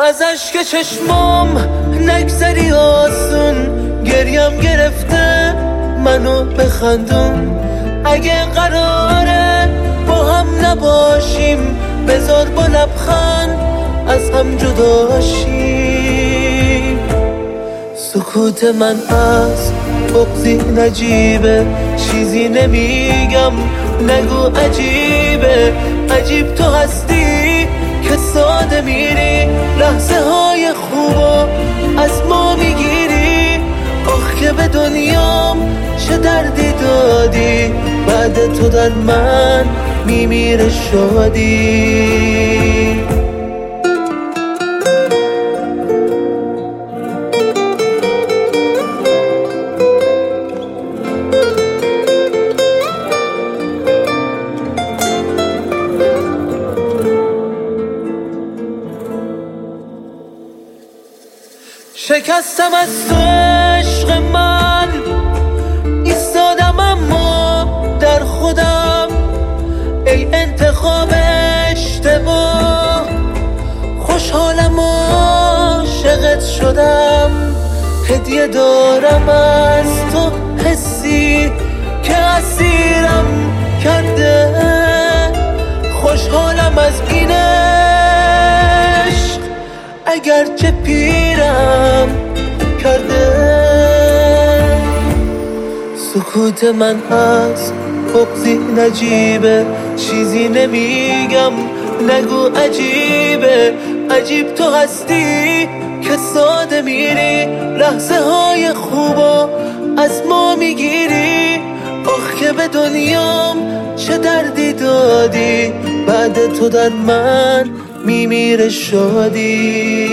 از اشک چشمام نگذری آسون، گریم گرفته منو بخندون. اگه قراره با هم نباشیم بذار با لبخند از هم جدا شیم. سکوت من از بغضی نجیبه، چیزی نمیگم نگو عجیبه. عجیب تو هستی که ساده میری، لحظه های خوبو از ما میگیری. آخ که به دنیام چه دردی دادی، بعد تو در من میمیره شادی. شکستم از تو عشق من، ایستادم اما در خودم. ای انتخاب اشتباه، خوشحالم عاشقت شدم. هدیه دارم از تو حسی که اسیرم کرده، خوشحالم از این عشق اگرچه پیرم کرده. سکوت من از بغضی نجیبه، چیزی نمیگم نگو عجیبه. عجیب تو هستی که ساده میری، لحظه های خوبو از ما میگیری. آخ که به دنیام چه دردی دادی، بعد تو در من میمیره شادی.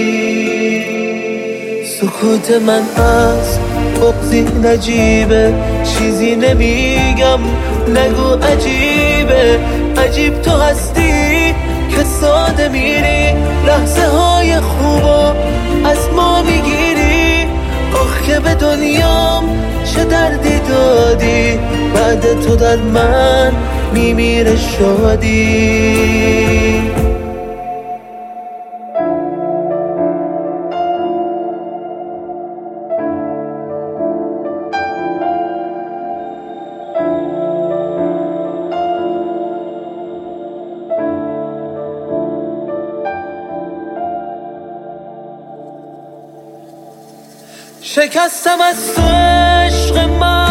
سکوت من از بغضی نجیبه، چیزی نمیگم نگو عجیبه. عجیب تو هستی که ساده میری، لحظه های خوبو از ما میگیری. آخ که به دنیام چه دردی دادی، بعد تو در من میمیره شادی. شکستم از تو عشق من،